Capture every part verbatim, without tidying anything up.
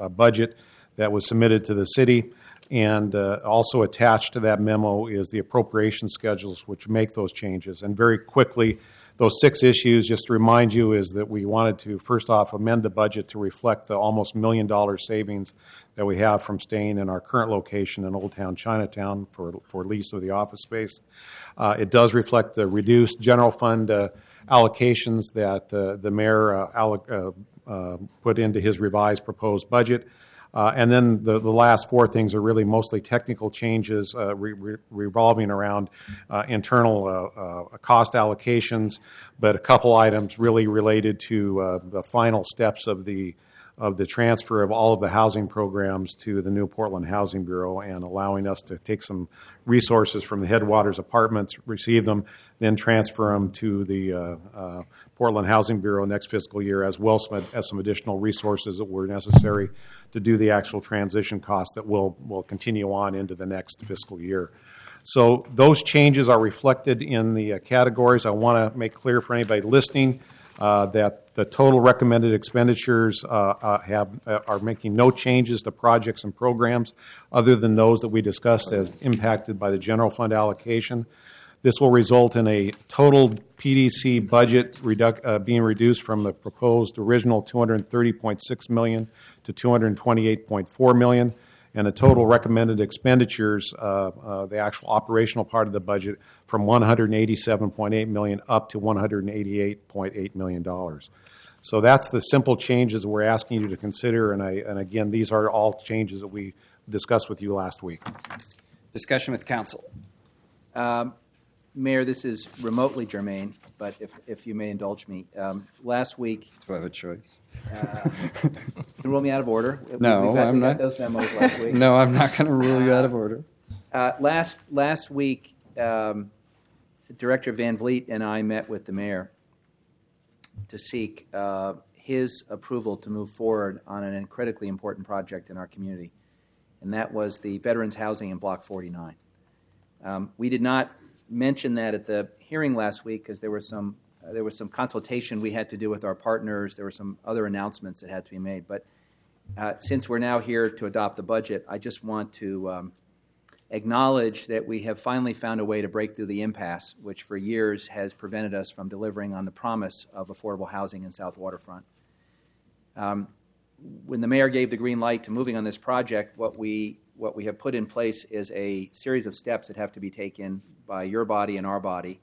a budget that was submitted to the city. And uh, also attached to that memo is the appropriation schedules which make those changes. And very quickly, those six issues, just to remind you, is that we wanted to, first off, amend the budget to reflect the almost million dollar savings that we have from staying in our current location in Old Town Chinatown for, for lease of the office space. Uh, it does reflect the reduced general fund uh, allocations that uh, the mayor uh, alloc- uh, uh, put into his revised proposed budget. Uh, and then the, the last four things are really mostly technical changes uh, re- re- revolving around uh, internal uh, uh, cost allocations, but a couple items really related to uh, the final steps of the of the transfer of all of the housing programs to the new Portland Housing Bureau and allowing us to take some resources from the Headwaters apartments, receive them, then transfer them to the uh, uh, Portland Housing Bureau next fiscal year, as well as some additional resources that were necessary to do the actual transition costs that will, will continue on into the next fiscal year. So those changes are reflected in the uh, categories. I want to make clear for anybody listening uh, that the total recommended expenditures uh, uh, have uh, are making no changes to projects and programs other than those that we discussed as impacted by the general fund allocation. This will result in a total P D C budget reduc- uh, being reduced from the proposed original two hundred thirty point six million dollars to two hundred twenty-eight point four million dollars, and the total recommended expenditures, uh, uh, the actual operational part of the budget, from one hundred eighty-seven point eight million dollars up to one hundred eighty-eight point eight million dollars. So that's the simple changes we're asking you to consider, and, I, and again, these are all changes that we discussed with you last week. Discussion with council. Um, Mayor, this is remotely germane, but if, if you may indulge me. Um, last week... Do I have a choice? Uh, you rule me out of order. No, we got, I'm we not. Got those memos last week. No, I'm not going to rule you out of order. Uh, last, last week, um, Director Van Vliet and I met with the mayor to seek uh, his approval to move forward on an critically important project in our community, and that was the veterans housing in Block forty-nine. Um, we did not mention that at the hearing last week because there was some uh, there was some consultation we had to do with our partners. There were some other announcements that had to be made. But uh, since we're now here to adopt the budget, I just want to um, acknowledge that we have finally found a way to break through the impasse, which for years has prevented us from delivering on the promise of affordable housing in South Waterfront. Um, when the mayor gave the green light to moving on this project, what we what we have put in place is a series of steps that have to be taken by your body and our body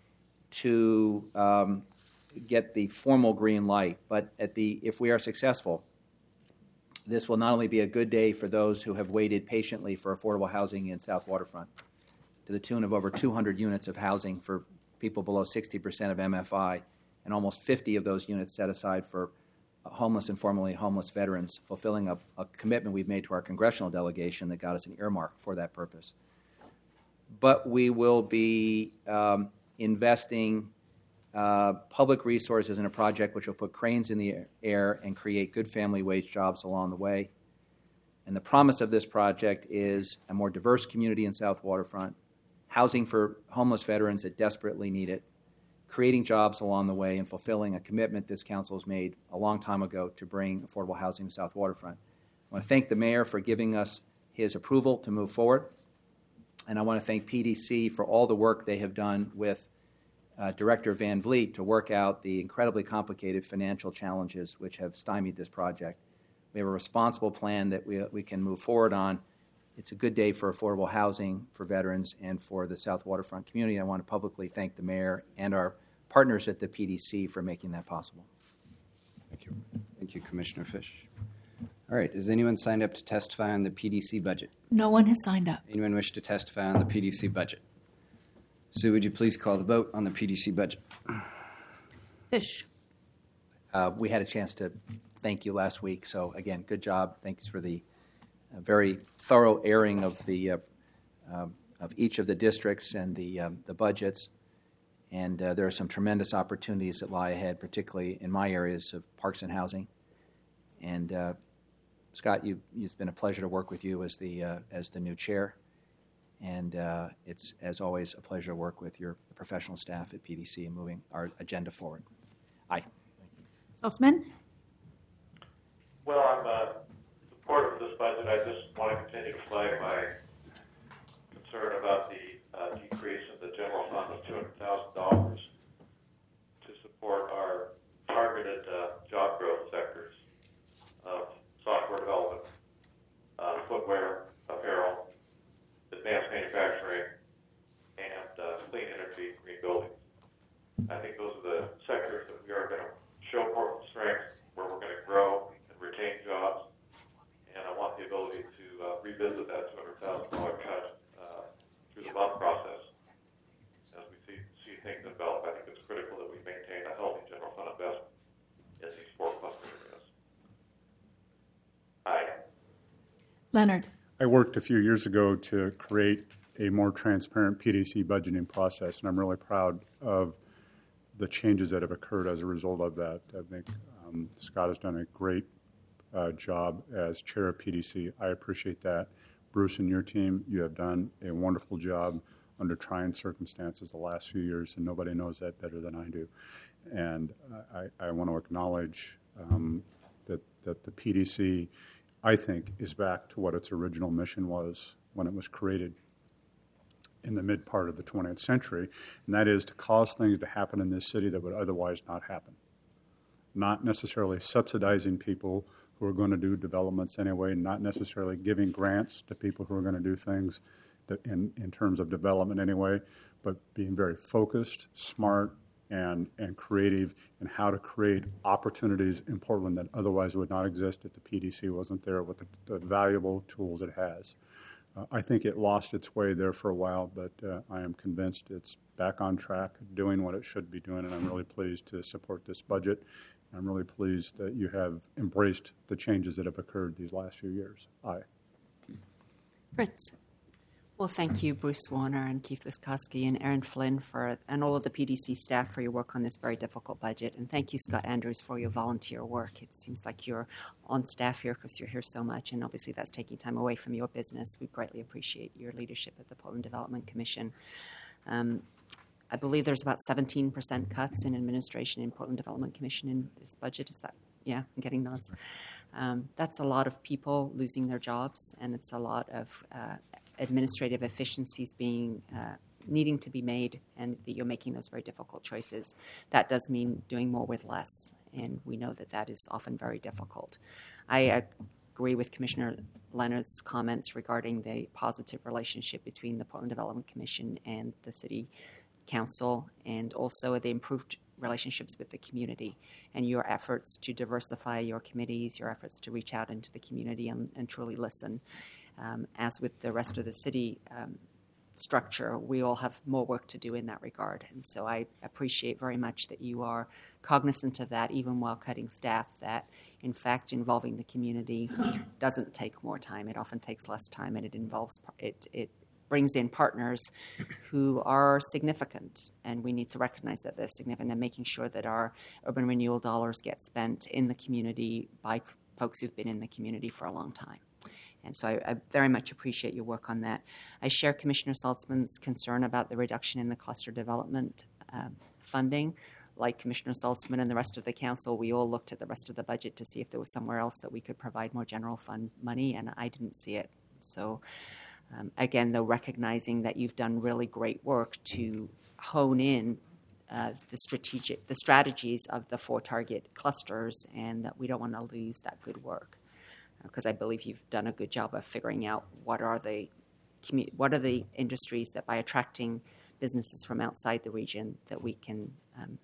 to um, get the formal green light. But at the if we are successful, this will not only be a good day for those who have waited patiently for affordable housing in South Waterfront, to the tune of over two hundred units of housing for people below sixty percent of M F I, and almost fifty of those units set aside for homeless and formerly homeless veterans, fulfilling a, a commitment we've made to our congressional delegation that got us an earmark for that purpose. But we will be um, investing uh, public resources in a project which will put cranes in the air and create good family wage jobs along the way. And the promise of this project is a more diverse community in South Waterfront, housing for homeless veterans that desperately need it, creating jobs along the way, and fulfilling a commitment this council has made a long time ago to bring affordable housing to South Waterfront. I want to thank the mayor for giving us his approval to move forward, and I want to thank P D C for all the work they have done with uh, Director Van Vliet to work out the incredibly complicated financial challenges which have stymied this project. We have a responsible plan that we, we can move forward on. It's a good day for affordable housing for veterans and for the South Waterfront community. I want to publicly thank the mayor and our partners at the P D C for making that possible. Thank you. Thank you, Commissioner Fish. All right, is anyone signed up to testify on the P D C budget? No one has signed up. Anyone wish to testify on the P D C budget? Sue, would you please call the vote on the P D C budget? Fish. Uh, we had a chance to thank you last week, so again, good job. Thanks for the uh, very thorough airing of the uh, uh, of each of the districts and the um, the budgets. And uh, there are some tremendous opportunities that lie ahead, particularly in my areas of parks and housing. And uh, Scott, you, it's been a pleasure to work with you as the uh, as the new chair. And uh, it's, as always, a pleasure to work with your professional staff at P D C in moving our agenda forward. Aye. Saltzman? Well, I'm uh, Leonard. I worked a few years ago to create a more transparent P D C budgeting process, and I'm really proud of the changes that have occurred as a result of that. I think um, Scott has done a great uh, job as chair of P D C. I appreciate that. Bruce and your team, you have done a wonderful job under trying circumstances the last few years, and nobody knows that better than I do. And I, I want to acknowledge um, that, that the P D C, I think, is back to what its original mission was when it was created in the mid part of the twentieth century, and that is to cause things to happen in this city that would otherwise not happen. Not necessarily subsidizing people who are going to do developments anyway, not necessarily giving grants to people who are going to do things that in, in terms of development anyway, but being very focused, smart, and, and creative in how to create opportunities in Portland that otherwise would not exist if the P D C wasn't there with the, the valuable tools it has. Uh, I think it lost its way there for a while, but uh, I am convinced it's back on track, doing what it should be doing, and I'm really pleased to support this budget. I'm really pleased that you have embraced the changes that have occurred these last few years. Aye. Fritz. Well, thank you, Bruce Warner and Keith Wiskowski and Aaron Flynn for, and all of the P D C staff for your work on this very difficult budget. And thank you, Scott Andrews, for your volunteer work. It seems like you're on staff here because you're here so much, and obviously that's taking time away from your business. We greatly appreciate your leadership at the Portland Development Commission. Um, I believe there's about seventeen percent cuts in administration in Portland Development Commission in this budget. Is that, yeah, I'm getting nods. Um, that's a lot of people losing their jobs, and it's a lot of uh, administrative efficiencies being uh, needing to be made, and that you're making those very difficult choices. That does mean doing more with less, and we know that that is often very difficult. I agree with Commissioner Leonard's comments regarding the positive relationship between the Portland Development Commission and the City Council, and also the improved relationships with the community, and your efforts to diversify your committees, your efforts to reach out into the community and, and truly listen. Um, as with the rest of the city um, structure, we all have more work to do in that regard. And so I appreciate very much that you are cognizant of that, even while cutting staff, that in fact involving the community doesn't take more time. It often takes less time, and it involves, it, it brings in partners who are significant, and we need to recognize that they're significant, and making sure that our urban renewal dollars get spent in the community by folks who've been in the community for a long time. And so I, I very much appreciate your work on that. I share Commissioner Saltzman's concern about the reduction in the cluster development uh, funding. Like Commissioner Saltzman and the rest of the council, we all looked at the rest of the budget to see if there was somewhere else that we could provide more general fund money, and I didn't see it. So um, again, though, recognizing that you've done really great work to hone in uh, the strategic, the strategies of the four target clusters, and that we don't want to lose that good work. Because I believe you've done a good job of figuring out what are the what are the industries that, by attracting businesses from outside the region, that we can um,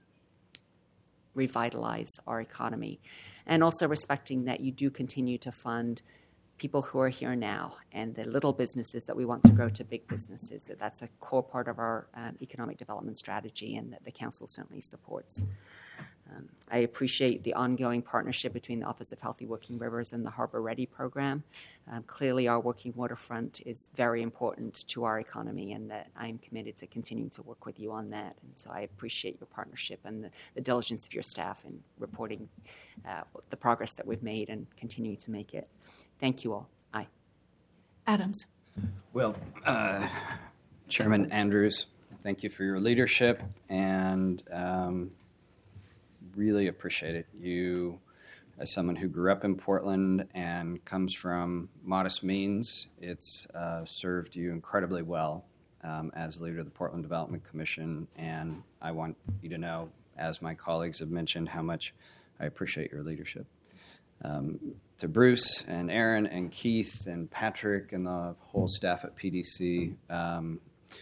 revitalize our economy, and also respecting that you do continue to fund people who are here now, and the little businesses that we want to grow to big businesses. That that's a core part of our um, economic development strategy, and that the council certainly supports. Um, I appreciate the ongoing partnership between the Office of Healthy Working Rivers and the Harbor Ready program. Um, clearly, our working waterfront is very important to our economy, and that I'm committed to continuing to work with you on that. And so I appreciate your partnership and the, the diligence of your staff in reporting uh, the progress that we've made and continuing to make it. Thank you all. Aye. Adams. Well, uh, Chairman Andrews, thank you for your leadership, and um, really appreciate it. You, as someone who grew up in Portland and comes from modest means, it's uh, served you incredibly well um, as leader of the Portland Development Commission, and I want you to know, as my colleagues have mentioned, how much I appreciate your leadership. Um, to Bruce and Aaron and Keith and Patrick and the whole staff at P D C, um,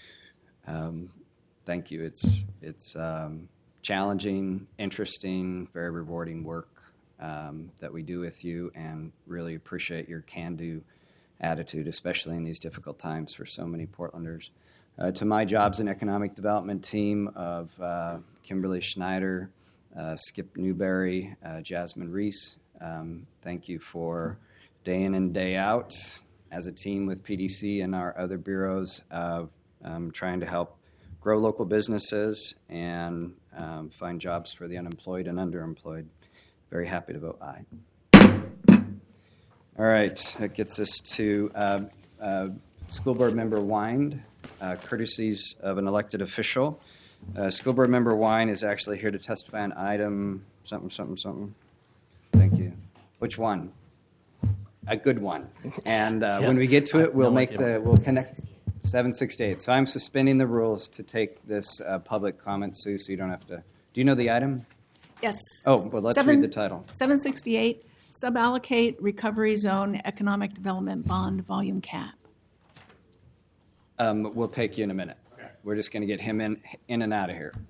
um, thank you. It's it's um, challenging, interesting, very rewarding work um, that we do with you, and really appreciate your can-do attitude, especially in these difficult times for so many Portlanders. Uh, to my jobs and economic development team of uh, Kimberly Schneider, uh, Skip Newberry, uh, Jasmine Reese, um, thank you for day in and day out as a team with P D C and our other bureaus of um, trying to help grow local businesses and um, find jobs for the unemployed and underemployed. Very happy to vote aye. All right, that gets us to uh, uh, School Board Member Wind, uh, courtesies of an elected official. Uh, School Board Member Wine is actually here to testify on item something, something, something. Thank you. Which one? A good one. And uh, Yeah. when we get to I it, have we'll no make idea. the, we'll connect seven sixty-eight. So I'm suspending the rules to take this uh, public comment, Sue, so you don't have to. Do you know the item? Yes. Oh, well, let's Seven- read the title. seven sixty-eight, Suballocate Recovery Zone Economic Development Bond Volume Cap. Um, we'll take you in a minute. We're just going to get him in, in and out of here.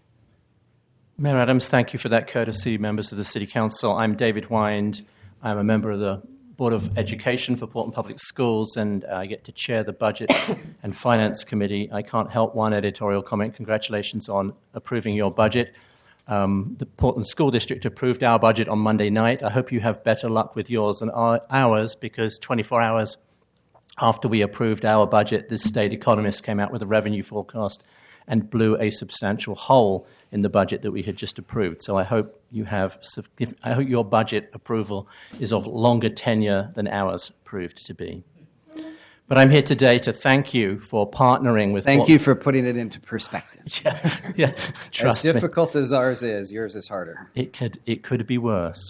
Mayor Adams, thank you for that courtesy, members of the City Council. I'm David Wind. I'm a member of the Board of Education for Portland Public Schools, and I get to chair the Budget and Finance Committee. I can't help one editorial comment. Congratulations on approving your budget. Um, the Portland School District approved our budget on Monday night. I hope you have better luck with yours than our, ours, because twenty-four hours after we approved our budget, the state economist came out with a revenue forecast and blew a substantial hole in the budget that we had just approved. So I hope you have, I hope your budget approval is of longer tenure than ours proved to be. But I'm here today to thank you for partnering with. Thank Port- you for putting it into perspective. Yeah, yeah. Trust as me. difficult as ours is, yours is harder. It could, it could be worse.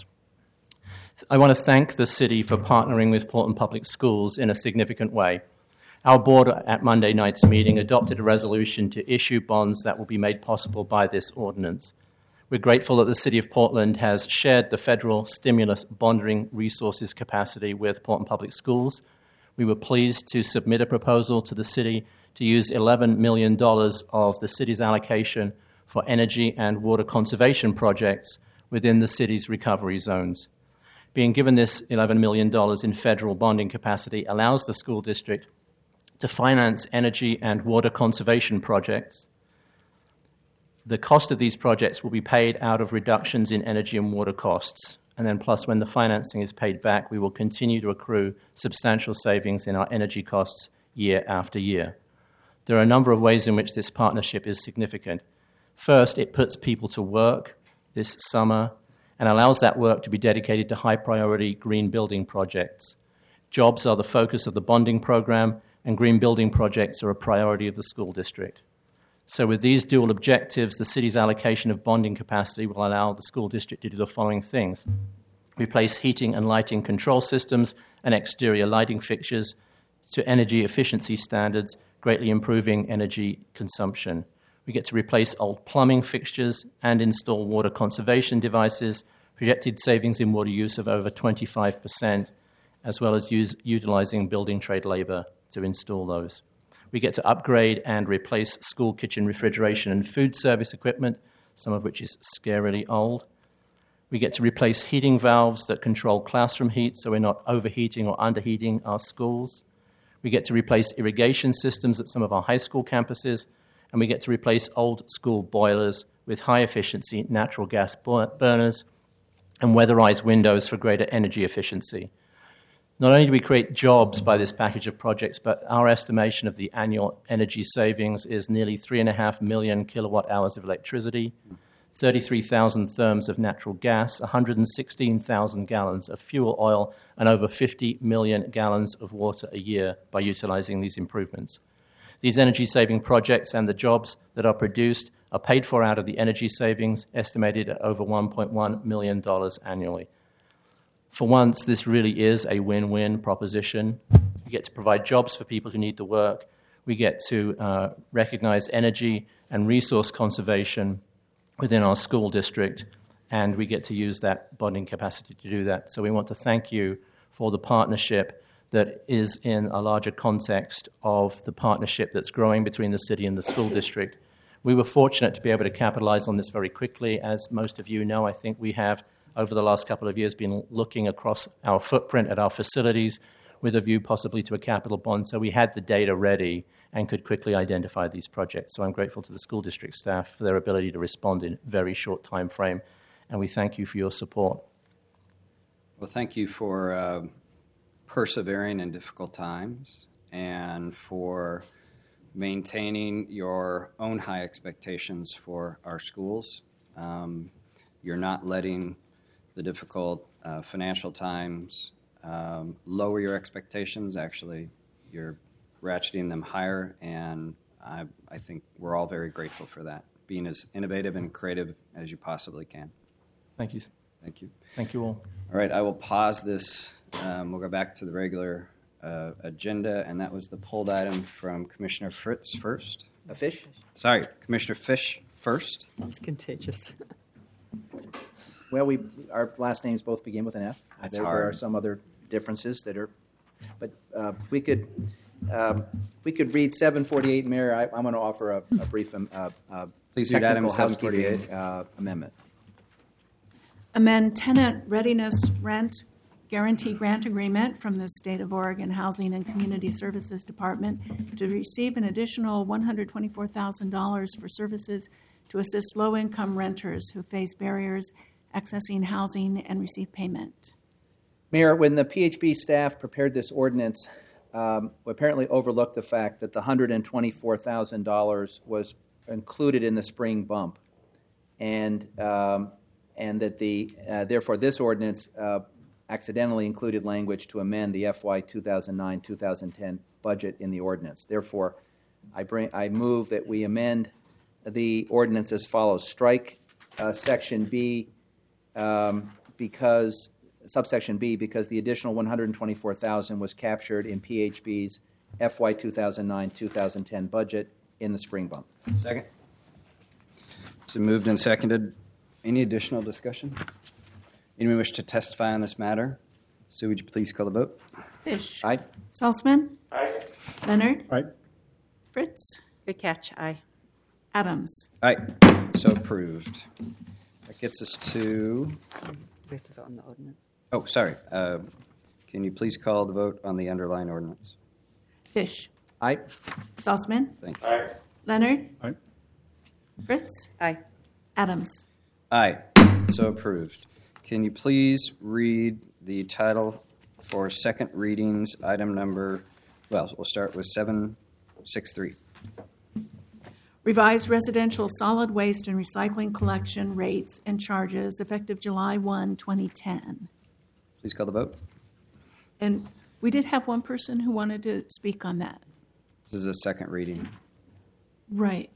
I want to thank the city for partnering with Portland Public Schools in a significant way. Our board at Monday night's meeting adopted a resolution to issue bonds that will be made possible by this ordinance. We're grateful that the City of Portland has shared the federal stimulus bonding resources capacity with Portland Public Schools. We were pleased to submit a proposal to the city to use eleven million dollars of the city's allocation for energy and water conservation projects within the city's recovery zones. Being given this eleven million dollars in federal bonding capacity allows the school district to finance energy and water conservation projects. The cost of these projects will be paid out of reductions in energy and water costs. And then plus when the financing is paid back, we will continue to accrue substantial savings in our energy costs year after year. There are a number of ways in which this partnership is significant. First, it puts people to work this summer and allows that work to be dedicated to high-priority green building projects. Jobs are the focus of the bonding program, and green building projects are a priority of the school district. So with these dual objectives, the city's allocation of bonding capacity will allow the school district to do the following things. Replace heating and lighting control systems and exterior lighting fixtures to energy efficiency standards, greatly improving energy consumption. We get to replace old plumbing fixtures and install water conservation devices, projected savings in water use of over twenty-five percent, as well as use, utilizing building trade labor to install those. We get to upgrade and replace school kitchen refrigeration and food service equipment, some of which is scarily old. We get to replace heating valves that control classroom heat so we're not overheating or underheating our schools. We get to replace irrigation systems at some of our high school campuses, and we get to replace old school boilers with high-efficiency natural gas burners and weatherized windows for greater energy efficiency. Not only do we create jobs by this package of projects, but our estimation of the annual energy savings is nearly three and a half million kilowatt hours of electricity, thirty-three thousand therms of natural gas, one hundred sixteen thousand gallons of fuel oil, and over fifty million gallons of water a year by utilizing these improvements. These energy-saving projects and the jobs that are produced are paid for out of the energy savings, estimated at over one point one million dollars annually. For once, this really is a win-win proposition. We get to provide jobs for people who need the work. We get to uh, recognize energy and resource conservation within our school district, and we get to use that bonding capacity to do that. So we want to thank you for the partnership that is in a larger context of the partnership that's growing between the city and the school district. We were fortunate to be able to capitalize on this very quickly. As most of you know, I think we have, over the last couple of years, been looking across our footprint at our facilities with a view possibly to a capital bond. So we had the data ready and could quickly identify these projects. So I'm grateful to the school district staff for their ability to respond in a very short time frame, and we thank you for your support. Well, thank you for uh, persevering in difficult times and for maintaining your own high expectations for our schools. Um, you're not letting the difficult uh, financial times um, lower your expectations. Actually, you're ratcheting them higher, and I, I think we're all very grateful for that, being as innovative and creative as you possibly can. Thank you. Thank you. Thank you all. All right, I will pause this. Um, we'll go back to the regular uh, agenda, and that was the pulled item from Commissioner Fritz first. A fish? Sorry, Commissioner Fish first. It's contagious. Well, we, our last names both begin with an F. That's there, hard. There are some other differences that are, but uh, we could, um, we could read seven forty-eight, Mayor. I, I'm going to offer a, a brief um, uh, uh, Please read item technical seven housekeeping forty-eight. uh, amendment. Amend tenant readiness rent guarantee grant agreement from the State of Oregon Housing and Community Services Department to receive an additional one hundred twenty-four thousand dollars for services to assist low-income renters who face barriers accessing housing and receive payment. Mayor, when the P H B staff prepared this ordinance, um, we apparently overlooked the fact that the one hundred twenty-four thousand dollars was included in the spring bump, and um, and that the uh, therefore this ordinance uh, accidentally included language to amend the F Y two thousand nine two thousand ten budget in the ordinance. Therefore, I bring I move that we amend the ordinance as follows: strike uh, section B um, because subsection B because the additional one hundred twenty-four thousand dollars was captured in P H B's F Y two thousand nine two thousand ten budget in the spring bump. Second. So moved and seconded. Any additional discussion? Anyone wish to testify on this matter? Sue, would you please call the vote? Fish. Aye. Salzman. Aye. Leonard. Aye. Fritz. Good catch. Aye. Adams. Aye. So approved. That gets us to, We have to vote on the ordinance. oh, sorry. Uh, Can you please call the vote on the underlying ordinance? Fish. Aye. Salzman. Thank you. Leonard. Aye. Fritz. Aye. Adams. Aye. So approved. Can you please read the title for second readings, item number, well, we'll start with seven six three. Revised residential solid waste and recycling collection rates and charges effective July first, twenty ten. Please call the vote. And we did have one person who wanted to speak on that. This is a second reading. Right.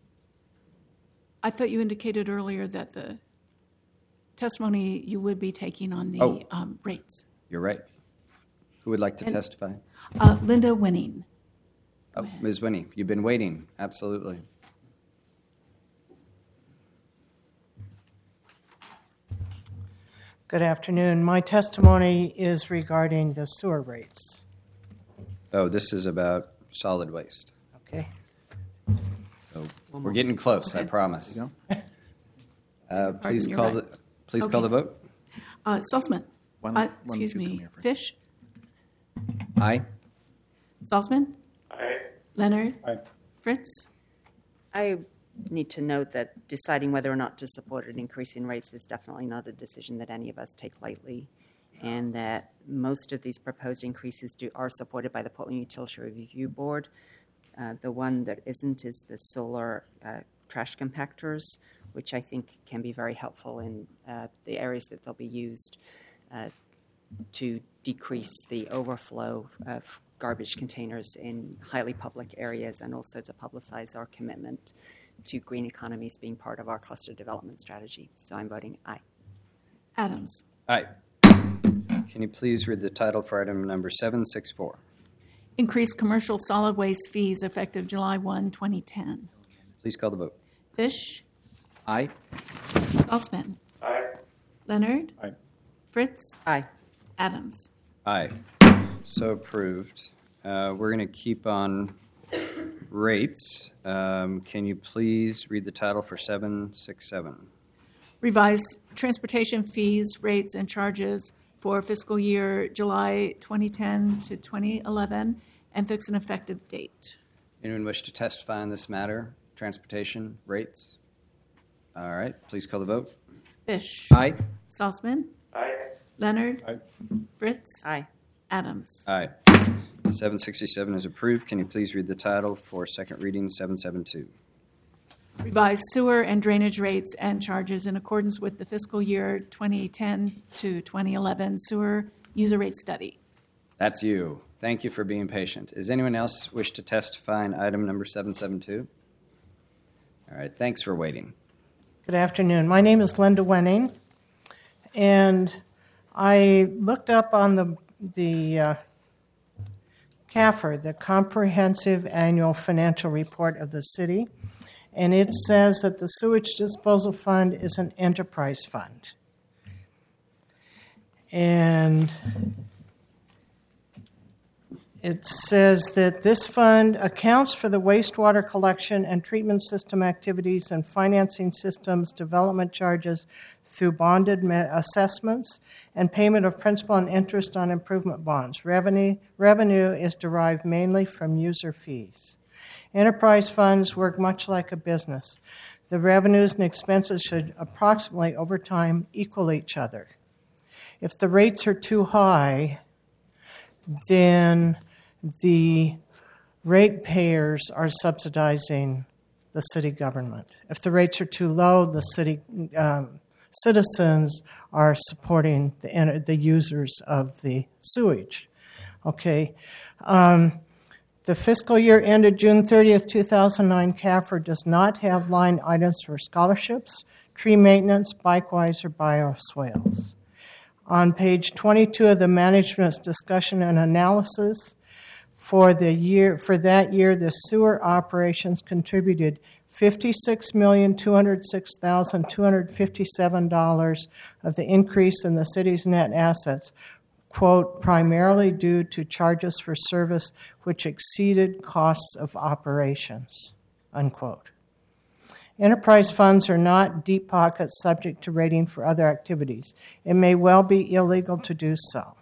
I thought you indicated earlier that the testimony you would be taking on the Oh. um, rates. You're right. Who would like to And- testify? Uh, Linda Winning. Oh, Miz Winnie, you've been waiting. Absolutely. Good afternoon. My testimony is regarding the sewer rates. Oh, this is about solid waste. Okay. So we're getting close, I Okay. promise. You Uh, please you're call right. the please call Okay. the vote. Uh, Salzman. One- Uh, one of excuse you come me. here first. Fish. Aye. Salzman. Aye. Leonard. Aye. Fritz. I need to note that deciding whether or not to support an increase in rates is definitely not a decision that any of us take lightly, and that most of these proposed increases do, are supported by the Portland Utility Review Board. Uh, the one that isn't is the solar uh, trash compactors, which I think can be very helpful in uh, the areas that they'll be used uh, to decrease the overflow of garbage containers in highly public areas, and also to publicize our commitment to green economies being part of our cluster development strategy. So I'm voting aye. Adams. Aye. Can you please read the title for item number seven six four? Increase commercial solid waste fees effective July first, twenty ten. Please call the vote. Fish. Aye. Salzman. Aye. Leonard. Aye. Fritz. Aye. Adams. Aye. So approved. Uh, we're going to keep on rates. Um, can you please read the title for seven six seven? Revise transportation fees, rates, and charges for fiscal year July twenty ten to twenty eleven and fix an effective date. Anyone wish to testify on this matter? Transportation rates? All right. Please call the vote. Fish. Aye. Salzman. Aye. Leonard. Aye. Fritz. Aye. Adams. Aye. seven sixty-seven is approved. Can you please read the title for second reading, seven seventy-two? Revised sewer and drainage rates and charges in accordance with the fiscal year twenty ten to twenty eleven sewer user rate study. That's you. Thank you for being patient. Is anyone else wish to testify on item number seven seventy-two? All right, thanks for waiting. Good afternoon. My name is Linda Wenning, and I looked up on the the uh, C A F R, the Comprehensive Annual Financial Report of the city, and it says that the Sewage Disposal Fund is an enterprise fund. And it says that this fund accounts for the wastewater collection and treatment system activities and financing systems development charges through bonded assessments and payment of principal and interest on improvement bonds. Revenue, revenue is derived mainly from user fees. Enterprise funds work much like a business. The revenues and expenses should approximately, over time, equal each other. If the rates are too high, then the ratepayers are subsidizing the city government. If the rates are too low, the city um, citizens are supporting the, the users of the sewage. Okay. Um, the fiscal year ended June thirtieth, two thousand nine. C A F R does not have line items for scholarships, tree maintenance, bike-wise, or bioswales. On page twenty-two of the management's discussion and analysis, for the year for that year, the sewer operations contributed fifty-six million, two hundred six thousand, two hundred fifty-seven dollars of the increase in the city's net assets, quote, primarily due to charges for service which exceeded costs of operations, unquote. Enterprise funds are not deep pockets subject to rating for other activities. It may well be illegal to do so.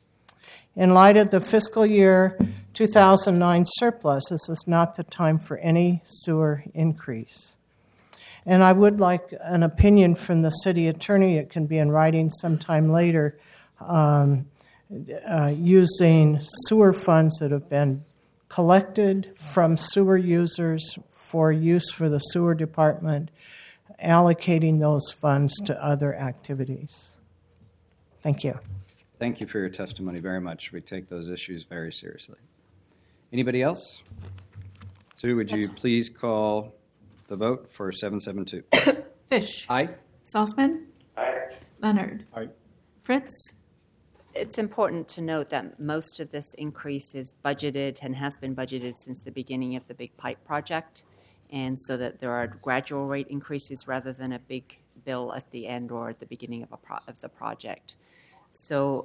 In light of the fiscal year two thousand nine surplus, this is not the time for any sewer increase. And I would like an opinion from the city attorney. It can be in writing sometime later, um, uh, using sewer funds that have been collected from sewer users for use for the sewer department, allocating those funds to other activities. Thank you. Thank you for your testimony very much. We take those issues very seriously. Anybody else? Sue, would you please call the vote for seven seventy-two? Fish. Aye. Salzman. Aye. Leonard. Aye. Fritz. It's important to note that most of this increase is budgeted and has been budgeted since the beginning of the Big Pipe project, and so that there are gradual rate increases rather than a big bill at the end or at the beginning of, a pro- of the project. So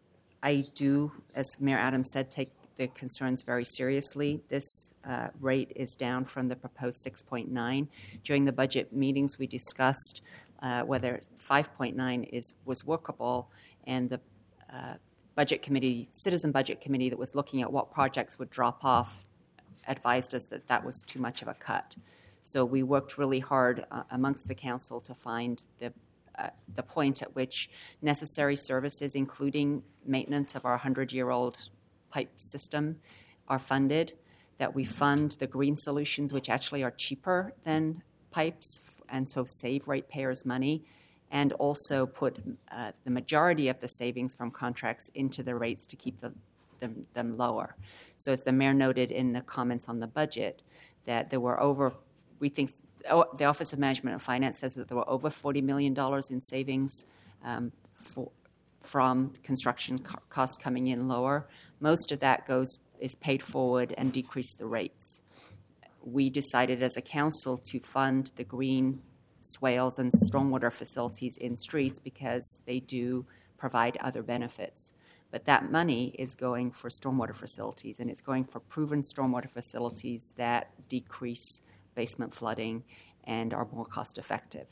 I do, as Mayor Adams said, take the concerns very seriously. This uh, rate is down from the proposed six point nine. During the budget meetings, we discussed uh, whether five point nine is was workable, and the uh, budget committee, citizen budget committee that was looking at what projects would drop off advised us that that was too much of a cut. So we worked really hard uh, amongst the council to find the Uh, the point at which necessary services, including maintenance of our hundred-year-old pipe system, are funded, that we fund the green solutions, which actually are cheaper than pipes and so save ratepayers money, and also put uh, the majority of the savings from contracts into the rates to keep the, them, them lower. So as the mayor noted in the comments on the budget, that there were over, we think, Oh, the Office of Management and Finance says that there were over forty million dollars in savings um, for, from construction co- costs coming in lower. Most of that goes is paid forward and decrease the rates. We decided as a council to fund the green swales and stormwater facilities in streets because they do provide other benefits. But that money is going for stormwater facilities, and it's going for proven stormwater facilities that decrease basement flooding and are more cost effective.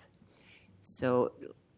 So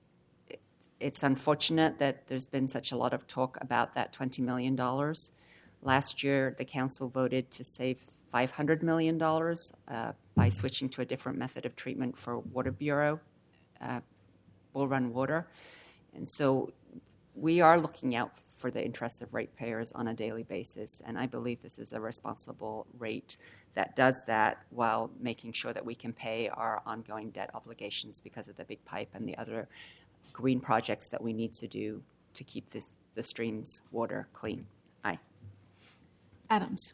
it's unfortunate that there's been such a lot of talk about that twenty million dollars. Last year, the council voted to save five hundred million dollars uh, by switching to a different method of treatment for Water Bureau, uh, Bull Run Water. And so we are looking out for the interests of ratepayers on a daily basis. And I believe this is a responsible rate that does that while making sure that we can pay our ongoing debt obligations because of the big pipe and the other green projects that we need to do to keep this, the stream's water clean. Aye. Adams.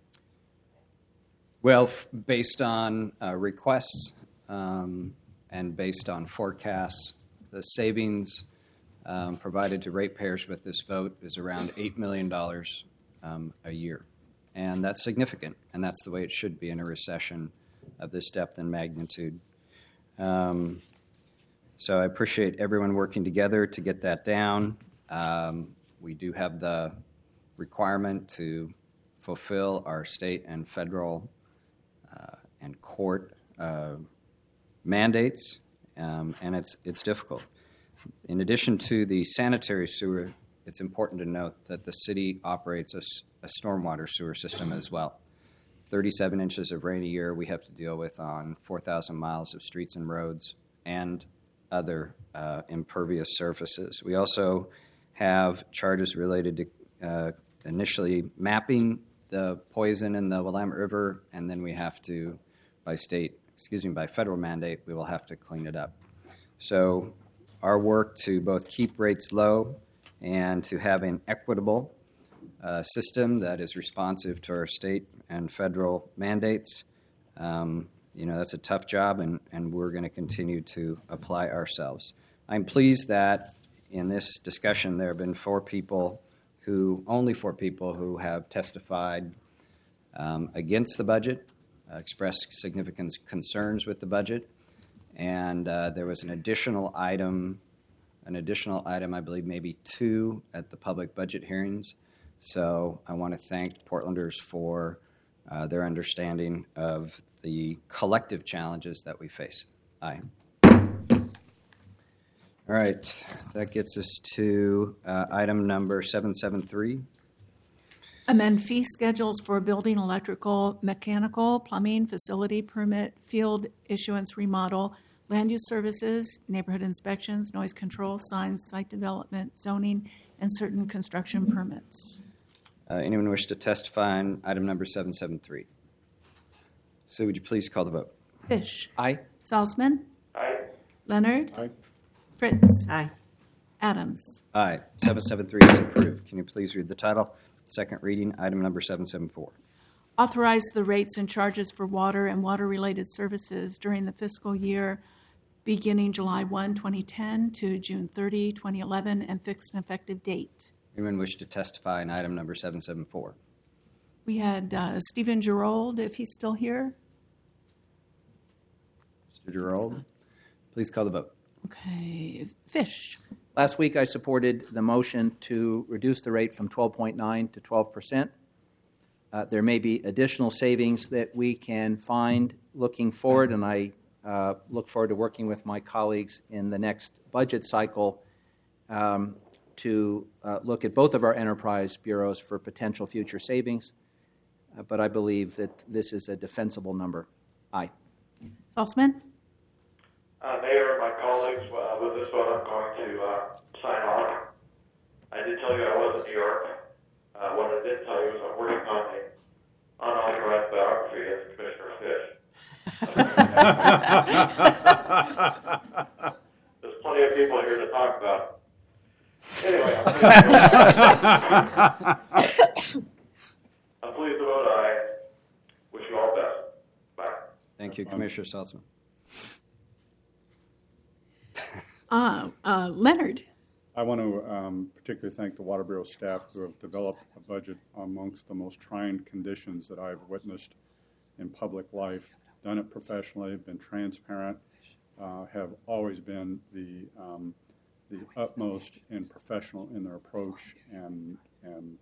Well, f- based on uh, requests um, and based on forecasts, the savings um, provided to ratepayers with this vote is around eight million dollars um, a year. And that's significant, and that's the way it should be in a recession of this depth and magnitude. Um, so I appreciate everyone working together to get that down. Um, we do have the requirement to fulfill our state and federal uh, and court uh, mandates, um, and it's it's difficult. In addition to the sanitary sewer, it's important to note that the city operates a, a stormwater sewer system as well. thirty-seven inches of rain a year we have to deal with on four thousand miles of streets and roads and other uh, impervious surfaces. We also have charges related to uh, initially mapping the poison in the Willamette River, and then we have to, by state, excuse me, by federal mandate, we will have to clean it up. So our work to both keep rates low and to have an equitable uh, system that is responsive to our state and federal mandates, um, you know, that's a tough job, and, and we're going to continue to apply ourselves. I'm pleased that in this discussion there have been four people who, only four people who have testified um, against the budget, uh, expressed significant concerns with the budget, and uh, there was an additional item, an additional item, I believe maybe two at the public budget hearings. So I want to thank Portlanders for uh, their understanding of the collective challenges that we face. Aye. All right, that gets us to uh, item number seven seven three. Amend fee schedules for building, electrical, mechanical, plumbing, facility permit, field issuance remodel, land use services, neighborhood inspections, noise control, signs, site development, zoning, and certain construction permits. Uh, anyone wish to testify on item number seven seven three? Sue, would you please call the vote? Fish. Aye. Salzman. Aye. Leonard. Aye. Fritz. Aye. Adams. Aye. seven seven three is approved. Can you please read the title? Second reading, item number seven seven four. Authorize the rates and charges for water and water-related services during the fiscal year beginning July first, twenty ten to June thirtieth, twenty eleven, and fix an effective date. Anyone wish to testify on item number seven seven four? We had uh, Stephen Gerold, if he's still here. Mister Gerold, please call the vote. Okay. Fish. Last week, I supported the motion to reduce the rate from twelve point nine to twelve percent. Uh, there may be additional savings that we can find looking forward, and I uh, look forward to working with my colleagues in the next budget cycle um, to uh, look at both of our enterprise bureaus for potential future savings. Uh, but I believe that this is a defensible number. Aye. Salzman. Uh, Mayor, my colleagues, uh, with this vote, I'm going to uh, sign off. I did tell you I was in New York. Uh, what I did tell you is I'm working on an unauthorized biography as Commissioner Fish. There's plenty of people here to talk about. Anyway, I'm pleased, I'm pleased to vote aye. Wish you all the best. Bye. Thank you, Commissioner Saltzman. Uh, uh, Leonard. I want to um, particularly thank the Water Bureau staff who have developed a budget amongst the most trying conditions that I've witnessed in public life, done it professionally, been transparent, uh, have always been the um, the utmost and professional in their approach and and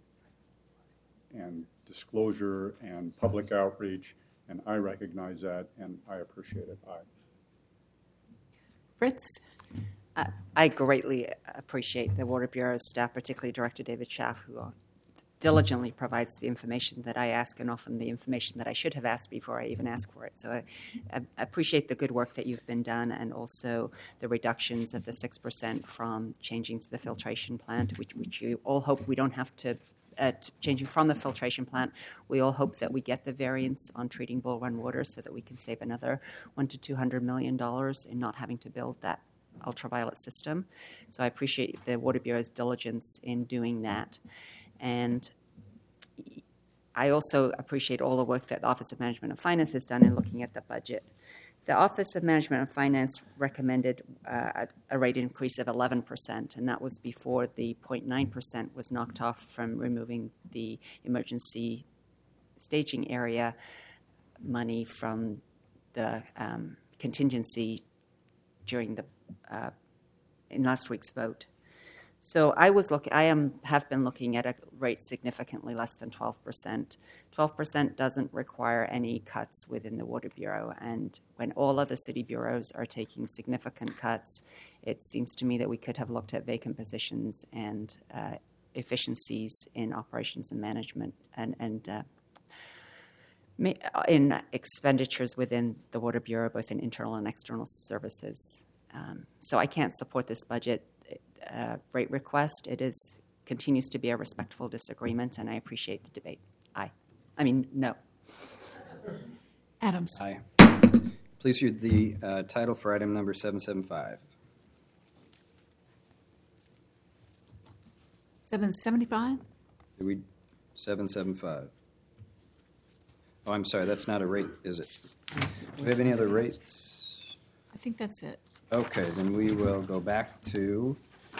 and disclosure and public outreach, and I recognize that and I appreciate it. I. Fritz. Uh, I greatly appreciate the Water Bureau's staff, particularly Director David Schaff, who uh, diligently provides the information that I ask, and often the information that I should have asked before I even ask for it. So I, I appreciate the good work that you've been done, and also the reductions of the six percent from changing to the filtration plant, which, which you all hope we don't have to, uh, changing from the filtration plant. We all hope that we get the variance on treating Bull Run water so that we can save another one to two hundred million dollars in not having to build that ultraviolet system. So I appreciate the Water Bureau's diligence in doing that. And I also appreciate all the work that the Office of Management and Finance has done in looking at the budget. The Office of Management and Finance recommended uh, a rate increase of eleven percent, and that was before the zero point nine percent was knocked off from removing the emergency staging area money from the um, contingency during the uh, in last week's vote. So I was look. I am have been looking at a rate significantly less than twelve percent. twelve percent doesn't require any cuts within the Water Bureau, and when all other city bureaus are taking significant cuts, it seems to me that we could have looked at vacant positions and uh, efficiencies in operations and management, and and uh, in expenditures within the Water Bureau, both in internal and external services. Um, so I can't support this budget uh, rate request. It is continues to be a respectful disagreement, and I appreciate the debate. Aye. I mean, no. Adams. Aye. Please read the uh, title for item number seven seventy-five. seven seventy-five? Did we seven seventy-five? Oh, I'm sorry, that's not a rate, is it? Do we have any other rates? I think that's it. Okay, then we will go back to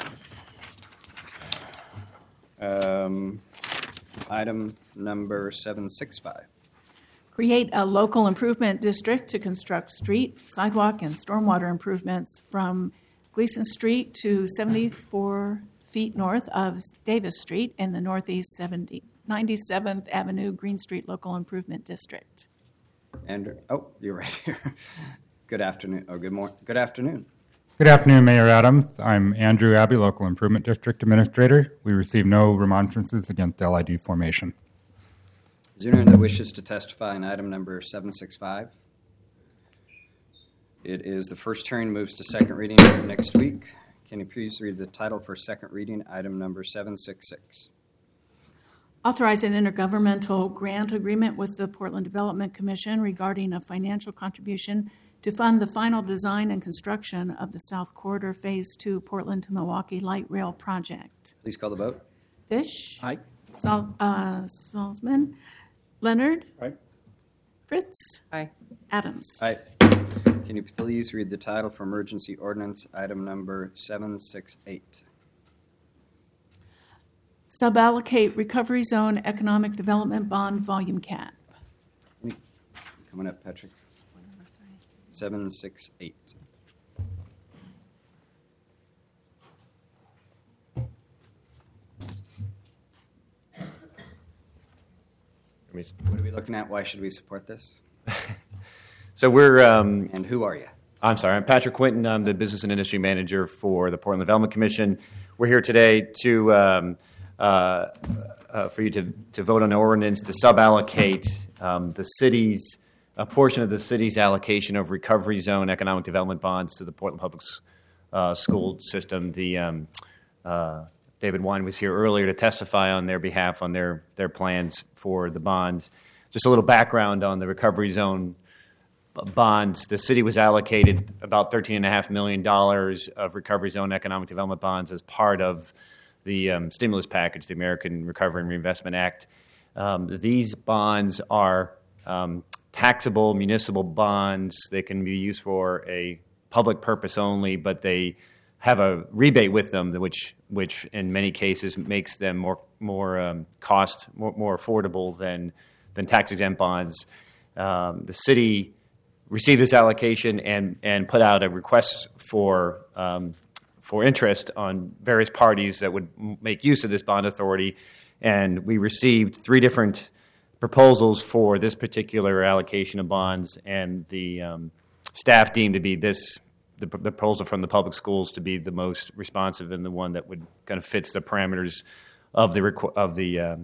um, item number seven sixty-five. Create a local improvement district to construct street, sidewalk, and stormwater improvements from Gleason Street to seventy-four feet north of Davis Street in the Northeast ninety-seventh Avenue Green Street Local Improvement District. Andrew, oh, you're right here. Good afternoon, or good morning, good afternoon. Good afternoon, Mayor Adams. I'm Andrew Abbey, Local Improvement District Administrator. We received no remonstrances against L I D formation. Is there anyone that wishes to testify on item number seven sixty-five? It is the first hearing, moves to second reading next week. Can you please read the title for second reading, item number seven sixty-six? Authorize an intergovernmental grant agreement with the Portland Development Commission regarding a financial contribution to fund the final design and construction of the South Corridor Phase two Portland to Milwaukee Light Rail Project. Please call the vote. Fish. Aye. Sal, uh, Salzman. Leonard. Aye. Fritz. Aye. Adams. Aye. Can you please read the title for emergency ordinance, item number seven sixty-eight? Suballocate Recovery Zone Economic Development Bond Volume Cap. Coming up, Patrick. seven sixty-eight. What are we looking at? Why should we support this? So we're, um, And who are you? I'm sorry, I'm Patrick Quinton. I'm the Business and Industry Manager for the Portland Development Commission. We're here today to, um, uh, uh, for you to, to vote on an ordinance to suballocate um, the city's, a portion of the city's allocation of recovery zone economic development bonds to the Portland Public uh, School System. The um, uh, David Wine was here earlier to testify on their behalf on their, their plans for the bonds. Just a little background on the recovery zone bonds. The city was allocated about thirteen point five million dollars of recovery zone economic development bonds as part of the um, stimulus package, the American Recovery and Reinvestment Act. Um, these bonds are um, taxable municipal bonds. They can be used for a public purpose only, but they have a rebate with them, which which in many cases makes them more more um, cost more, more affordable than than tax exempt bonds. Um, the city received this allocation and and put out a request for um, for interest on various parties that would m- make use of this bond authority, and we received three different proposals for this particular allocation of bonds, and the um, staff deemed to be this the, the proposal from the public schools to be the most responsive and the one that would kind of fits the parameters of the requ- of the um,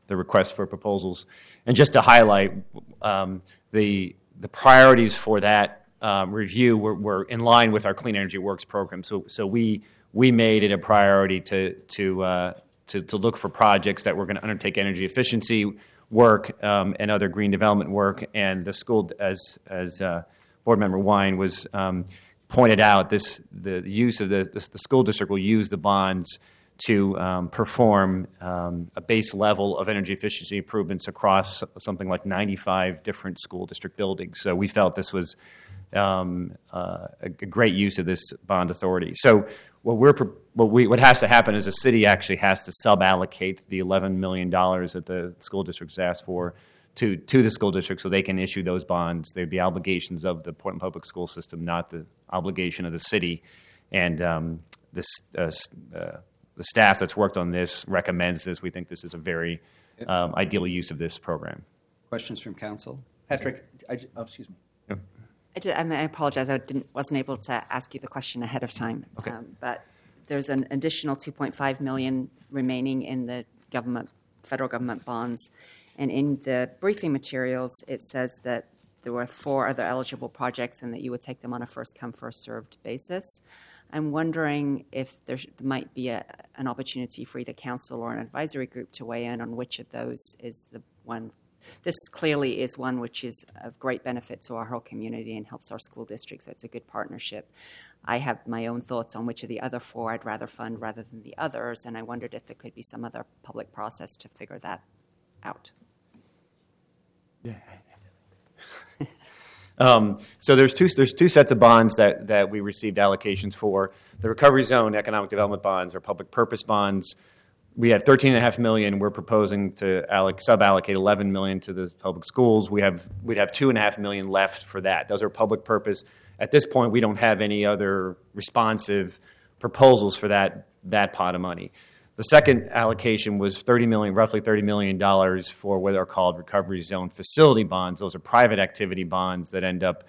the request for proposals. And just to highlight, um, the the priorities for that um, review were, were in line with our Clean Energy Works program. So so we we made it a priority to to uh, to, to look for projects that were going to undertake energy efficiency work um, and other green development work. And the school, as as uh, Board Member Wine was um, pointed out, this the use of the the, the school district will use the bonds to um, perform um, a base level of energy efficiency improvements across something like ninety-five different school district buildings. So we felt this was um, uh, a great use of this bond authority. So what we're what we what has to happen is the city actually has to sub-allocate the eleven million dollars that the school district's asked for to to the school district so they can issue those bonds. They'd be obligations of the Portland Public School System, not the obligation of the city. And um, this uh, uh, the staff that's worked on this recommends this. We think this is a very um, ideal use of this program. Questions from council? Patrick, I, oh, excuse me. Yeah. I, did, I, mean, I apologize. I didn't, wasn't able to ask you the question ahead of time. Okay. Um, but there's an additional two point five million dollars remaining in the government, federal government bonds. And in the briefing materials, it says that there were four other eligible projects and that you would take them on a first-come, first-served basis. I'm wondering if there might be a, an opportunity for either council or an advisory group to weigh in on which of those is the one. This clearly is one which is of great benefit to our whole community and helps our school districts. So it's a good partnership. I have my own thoughts on which of the other four I'd rather fund rather than the others, and I wondered if there could be some other public process to figure that out. Yeah. Um, so there's two there's two sets of bonds that, that we received allocations for. The Recovery Zone Economic Development bonds are public purpose bonds. We had thirteen and a half million. We're proposing to alloc- sub-allocate eleven million to the public schools. We have we'd have two and a half million left for that. Those are public purpose. At this point, we don't have any other responsive proposals for that that pot of money. The second allocation was thirty million, roughly thirty million dollars for what are called Recovery Zone Facility bonds. Those are private activity bonds that end up,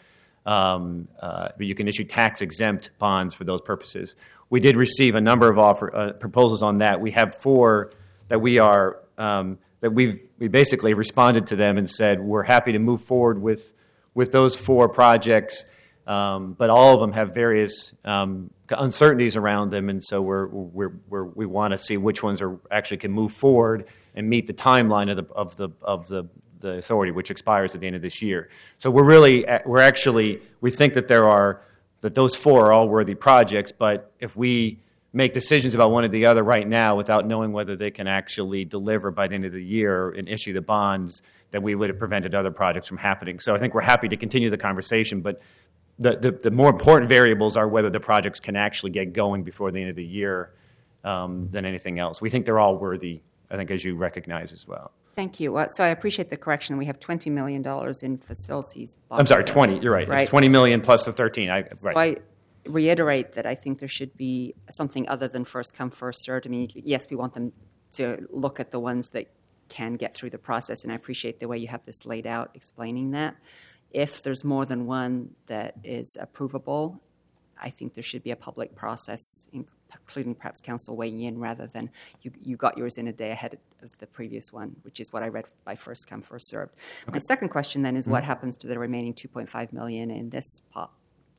um, uh, you can issue tax-exempt bonds for those purposes. We did receive a number of offer, uh, proposals on that. We have four that we are, um, that we've we basically responded to them and said we're happy to move forward with, with those four projects. Um, but all of them have various um, uncertainties around them, and so we're, we're, we're, we want to see which ones are actually can move forward and meet the timeline of the of the of the, the authority, which expires at the end of this year. So we're really we're actually we think that there are that those four are all worthy projects, but if we make decisions about one or the other right now without knowing whether they can actually deliver by the end of the year and issue the bonds, then we would have prevented other projects from happening. So I think we're happy to continue the conversation, but The, the, the more important variables are whether the projects can actually get going before the end of the year um, than anything else. We think they're all worthy, I think, as you recognize as well. Thank you. Well, so I appreciate the correction. We have twenty million dollars in facilities. I'm sorry, twenty. You're right. right. It's twenty million dollars plus the thirteen. I, right. So I reiterate that I think there should be something other than first come, first served. I mean, yes, we want them to look at the ones that can get through the process, and I appreciate the way you have this laid out, explaining that. If there's more than one that is approvable, I think there should be a public process, including perhaps council weighing in rather than you, you got yours in a day ahead of the previous one, which is what I read by first come, first served. Okay. My second question then is mm-hmm. what happens to the remaining two point five million dollars in this pot?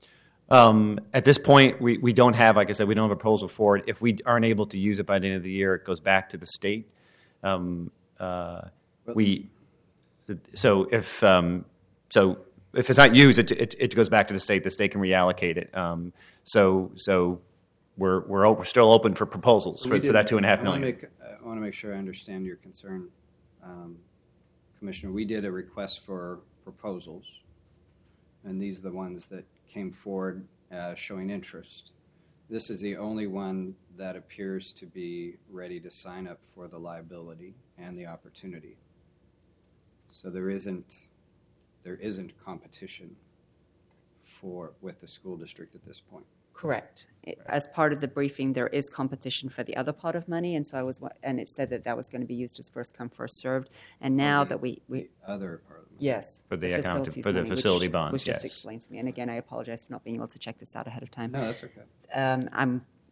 Um, at this point, we, we don't have, like I said, we don't have a proposal for it. If we aren't able to use it by the end of the year, it goes back to the state. Um, uh, we so if um, So if it's not used, it, it, it goes back to the state. The state can reallocate it. Um, so so we're we're we're still open for proposals for, for that two and a half million. I want, make, I want to make sure I understand your concern, um, Commissioner. We did a request for proposals, and these are the ones that came forward uh, showing interest. This is the only one that appears to be ready to sign up for the liability and the opportunity. So there isn't. There isn't competition for with the school district at this point. Correct. It, as part of the briefing, there is competition for the other pot of money, and so I was, and it said that that was going to be used as first come, first served. And now the, that we, we the other part of the money. yes, for the, the economic for the money, facility which, bonds, which yes. just explains to me. And again, I apologize for not being able to check this out ahead of time. No, that's okay. Um, I'm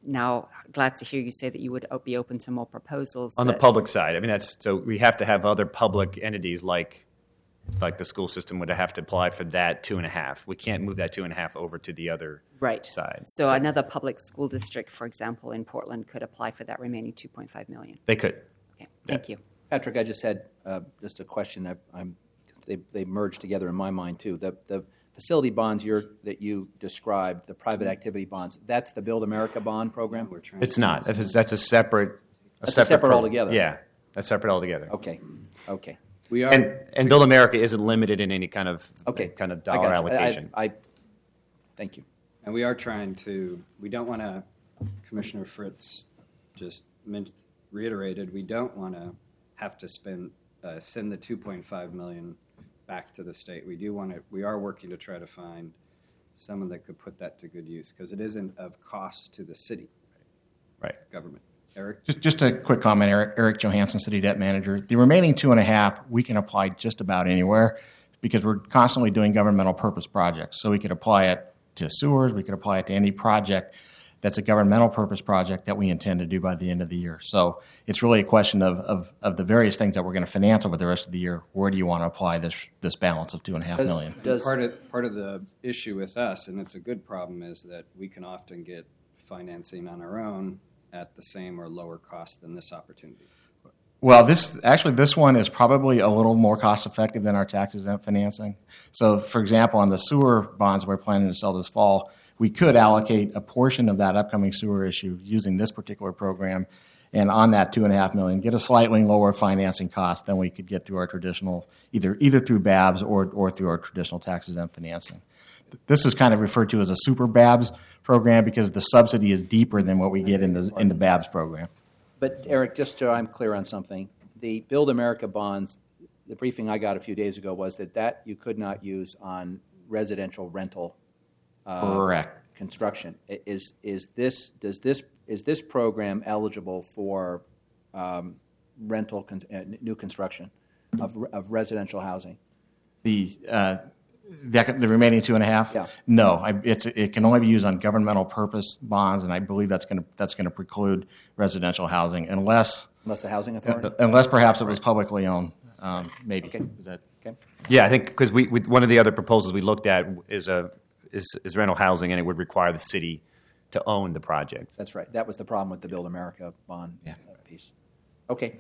now glad to hear you say that you would be open to more proposals. On the that- public side, I mean, that's, so we have to have other public entities like, like the school system would have to apply for that two and a half. We can't move that two and a half over to the other Right. side. So another public school district, for example, in Portland, could apply for that remaining two point five million dollars. They could. Okay, thank you. Patrick, I just had uh, just a question. I, I'm they they merged together in my mind too. The the facility bonds you're, that you described, the private activity bonds, that's the Build America bond program. We're trying It's to- not. That's a, that's a separate. A That's a separate pro- altogether. Yeah, that's separate altogether. Okay, okay, We are. And and Build America isn't limited in any kind of okay. kind of I dollar got you. I- allocation. I, I thank you. And we are trying to, we don't want to, Commissioner Fritz just men- reiterated, we don't want to have to spend, uh, send the two point five million dollars back to the state. We do want to, we are working to try to find someone that could put that to good use, because it isn't of cost to the city Right. government. Eric? Just, just a quick comment, Eric, Eric Johansson, City Debt Manager. The remaining two and a half, we can apply just about anywhere because we're constantly doing governmental purpose projects. So we could apply it to sewers, we could apply it to any project that's a governmental purpose project that we intend to do by the end of the year. So it's really a question of, of, of the various things that we're going to finance over the rest of the year. Where do you want to apply this this balance of two and a half Does- million? Does- part of part of the issue with us, and it's a good problem, is that we can often get financing on our own at the same or lower cost than this opportunity. Well, this actually this one is probably a little more cost effective than our tax exempt financing. So, for example, on the sewer bonds we're planning to sell this fall, we could allocate a portion of that upcoming sewer issue using this particular program, and on that two and a half million, get a slightly lower financing cost than we could get through our traditional, either either through B A Bs or or through our traditional tax exempt financing. This is kind of referred to as a super B A Bs program because the subsidy is deeper than what we get in the in the B A Bs program. But Eric, just so I'm clear on something, the Build America bonds, the briefing I got a few days ago was that that you could not use on residential rental uh, Correct. construction. I- Is is this does this is this program eligible for um, rental con- uh, new construction of of residential housing? The uh, the, the remaining two and a half? Yeah. No, I, it's it can only be used on governmental purpose bonds, and I believe that's going to that's going to preclude residential housing unless Unless the housing authority. unless perhaps it was publicly owned. Um, maybe. Okay. Is that Okay. Yeah, I think because we, we one of the other proposals we looked at is a is, is rental housing, and it would require the city to own the project. That's right. That was the problem with the Build America bond Yeah. uh, piece. Okay.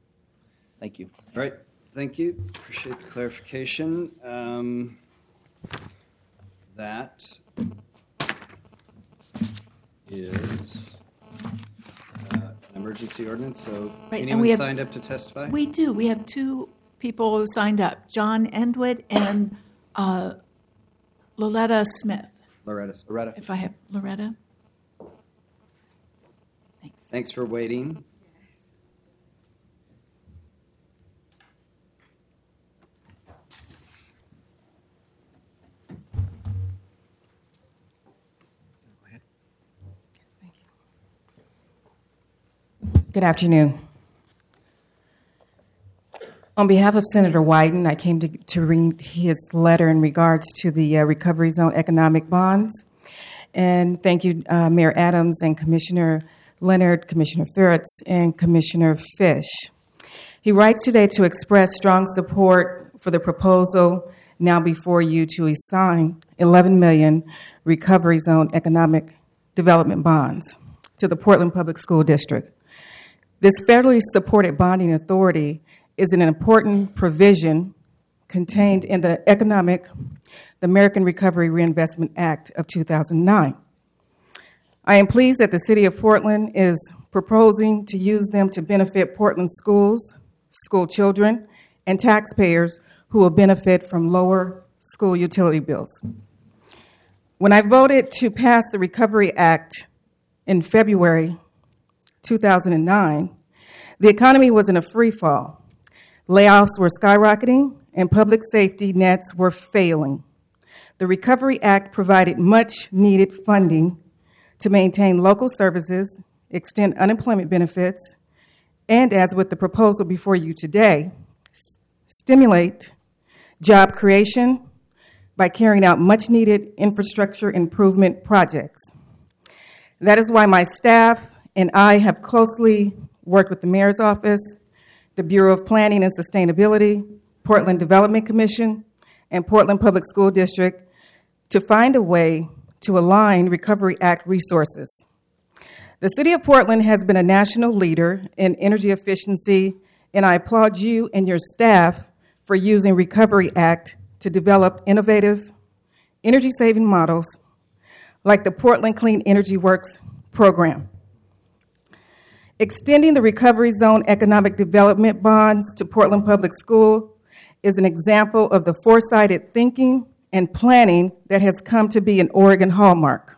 Thank you. All right, thank you. Appreciate the clarification. Um, that is uh, an emergency ordinance. So, Right, and anyone we have- signed up to testify? We do. We have two people who signed up, John Endwood and uh, Loretta Smith. Loretta. Loretta. If I have Loretta. Thanks. Thanks for waiting. Good afternoon. On behalf of Senator Wyden, I came to, to read his letter in regards to the uh, Recovery Zone economic bonds. And thank you, uh, Mayor Adams and Commissioner Leonard, Commissioner Fritz, and Commissioner Fish. He writes today to express strong support for the proposal now before you to assign eleven million Recovery Zone economic development bonds to the Portland Public School District. This federally supported bonding authority is an important provision contained in the Economic, the American Recovery Reinvestment Act of two thousand nine. I am pleased that the City of Portland is proposing to use them to benefit Portland schools, school children, and taxpayers who will benefit from lower school utility bills. When I voted to pass the Recovery Act in February two thousand nine, the economy was in a free fall. Layoffs were skyrocketing and public safety nets were failing. The Recovery Act provided much needed funding to maintain local services, extend unemployment benefits, and as with the proposal before you today, s- stimulate job creation by carrying out much needed infrastructure improvement projects. That is why my staff and I have closely worked with the Mayor's Office, the Bureau of Planning and Sustainability, Portland Development Commission, and Portland Public School District to find a way to align Recovery Act resources. The City of Portland has been a national leader in energy efficiency, and I applaud you and your staff for using Recovery Act to develop innovative energy-saving models like the Portland Clean Energy Works program. Extending the Recovery Zone Economic Development Bonds to Portland Public School is an example of the foresighted thinking and planning that has come to be an Oregon hallmark.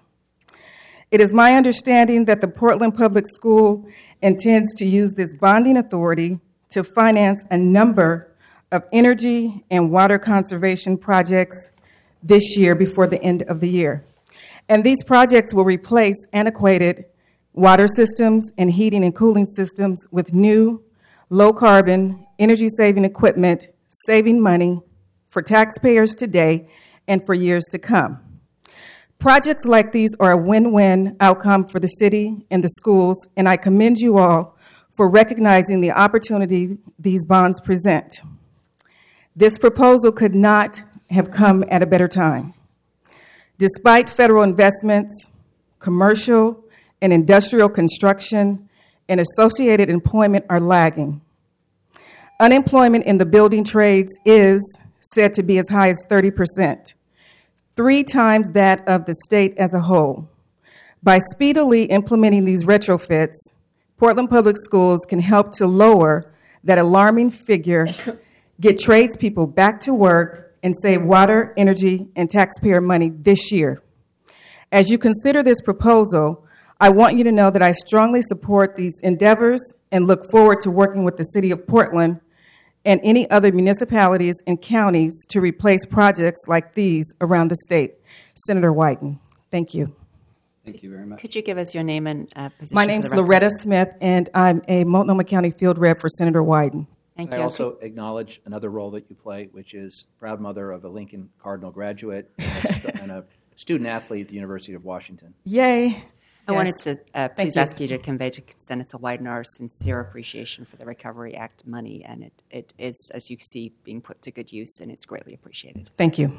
It is my understanding that the Portland Public School intends to use this bonding authority to finance a number of energy and water conservation projects this year before the end of the year. And these projects will replace antiquated water systems and heating and cooling systems with new, low-carbon, energy-saving equipment, saving money for taxpayers today and for years to come. Projects like these are a win-win outcome for the city and the schools, and I commend you all for recognizing the opportunity these bonds present. This proposal could not have come at a better time. Despite federal investments, commercial and industrial construction and associated employment are lagging. Unemployment in the building trades is said to be as high as thirty percent, three times that of the state as a whole. By speedily implementing these retrofits, Portland Public Schools can help to lower that alarming figure, get tradespeople back to work, and save water, energy, and taxpayer money this year. As you consider this proposal, I want you to know that I strongly support these endeavors and look forward to working with the City of Portland and any other municipalities and counties to replace projects like these around the state. Senator Wyden, thank you. Thank you very much. Could you give us your name and uh, position? My for name's the record? Loretta Smith, and I'm a Multnomah County field rep for Senator Wyden. Thank I you. also acknowledge another role that you play, which is proud mother of a Lincoln Cardinal graduate and a, stu- and a student athlete at the University of Washington. Yay. I Yes. wanted to uh, please you. ask you to convey to Senator Wyden our sincere appreciation for the Recovery Act money, and it, it is, as you see, being put to good use, and it's greatly appreciated. Thank you.